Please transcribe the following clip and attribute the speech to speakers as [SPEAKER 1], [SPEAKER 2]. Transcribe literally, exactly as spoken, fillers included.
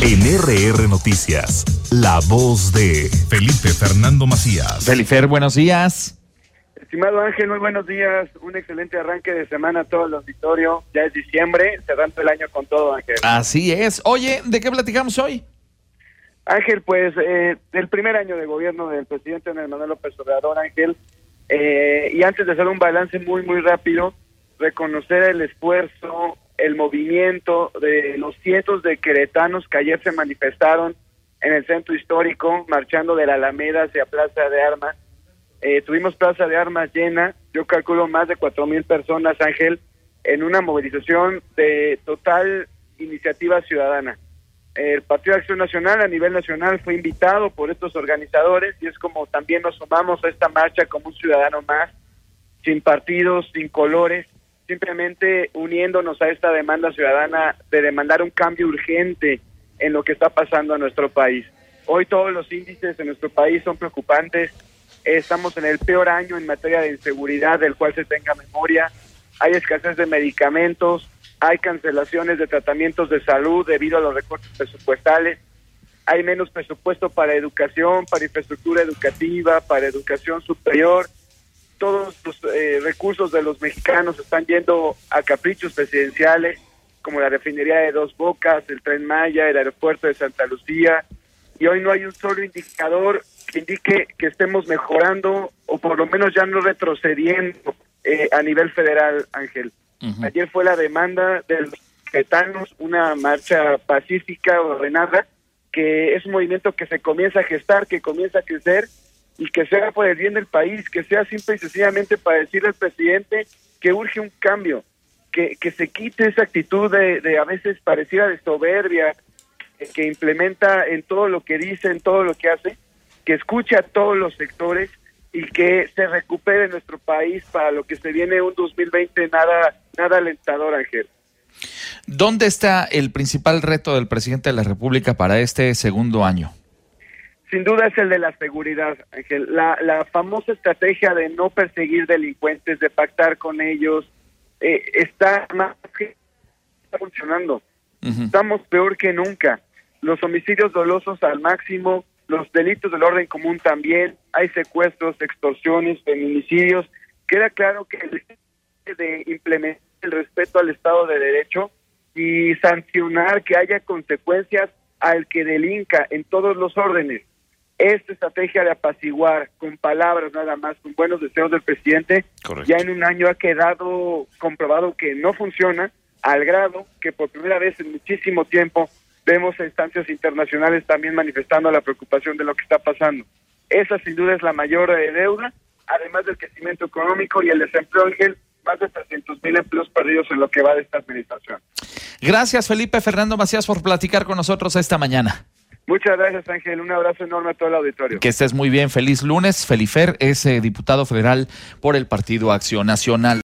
[SPEAKER 1] En R R Noticias, la voz de Felipe Fernando Macías.
[SPEAKER 2] Felifer, buenos días.
[SPEAKER 3] Estimado Ángel, muy buenos días. Un excelente arranque de semana a todo el auditorio. Ya es diciembre, cerrando el año con todo, Ángel.
[SPEAKER 2] Así es. Oye, ¿de qué platicamos hoy?
[SPEAKER 3] Ángel, pues, eh, del primer año de gobierno del presidente Andrés Manuel López Obrador, Ángel, eh, y antes de hacer un balance muy, muy rápido, reconocer el esfuerzo, el movimiento de los cientos de queretanos que ayer se manifestaron en el centro histórico, marchando de la Alameda hacia Plaza de Armas. Eh, tuvimos Plaza de Armas llena, yo calculo más de cuatro mil personas, Ángel, en una movilización de total iniciativa ciudadana. El Partido de Acción Nacional a nivel nacional fue invitado por estos organizadores y es como también nos sumamos a esta marcha como un ciudadano más, sin partidos, sin colores, simplemente uniéndonos a esta demanda ciudadana de demandar un cambio urgente en lo que está pasando en nuestro país. Hoy todos los índices en nuestro país son preocupantes, estamos en el peor año en materia de inseguridad del cual se tenga memoria, hay escasez de medicamentos, hay cancelaciones de tratamientos de salud debido a los recortes presupuestales, hay menos presupuesto para educación, para infraestructura educativa, para educación superior. Todos los eh, recursos de los mexicanos están yendo a caprichos presidenciales, como la refinería de Dos Bocas, el Tren Maya, el aeropuerto de Santa Lucía, y hoy no hay un solo indicador que indique que estemos mejorando o por lo menos ya no retrocediendo eh, a nivel federal, Ángel. Uh-huh. Ayer fue la demanda de los queretanos, una marcha pacífica, ordenada, que es un movimiento que se comienza a gestar, que comienza a crecer, y que sea por el bien del país, que sea simple y sencillamente para decirle al presidente que urge un cambio, que, que se quite esa actitud de, de a veces parecida de soberbia, que, que implementa en todo lo que dice, en todo lo que hace, que escuche a todos los sectores y que se recupere nuestro país para lo que se viene un dos mil veinte nada, nada alentador, Ángel.
[SPEAKER 2] ¿Dónde está el principal reto del presidente de la República para este segundo año?
[SPEAKER 3] Sin duda es el de la seguridad, Ángel. La, la famosa estrategia de no perseguir delincuentes, de pactar con ellos, eh, está más que está funcionando. Uh-huh. Estamos peor que nunca. Los homicidios dolosos al máximo, los delitos del orden común también, hay secuestros, extorsiones, feminicidios. Queda claro que el de implementar el respeto al Estado de Derecho y sancionar que haya consecuencias al que delinca en todos los órdenes. Esta estrategia de apaciguar con palabras nada más, con buenos deseos del presidente, correcto, ya en un año ha quedado comprobado que no funciona, al grado que por primera vez en muchísimo tiempo vemos a instancias internacionales también manifestando la preocupación de lo que está pasando. Esa sin duda es la mayor eh, deuda, además del crecimiento económico y el desempleo, Ángel, más de trescientos mil empleos perdidos en lo que va de esta administración.
[SPEAKER 2] Gracias, Felipe Fernando Macías, por platicar con nosotros esta mañana.
[SPEAKER 3] Muchas gracias, Ángel. Un abrazo enorme a todo el auditorio.
[SPEAKER 2] Que estés muy bien. Feliz lunes. Felifer es eh, diputado federal por el Partido Acción Nacional.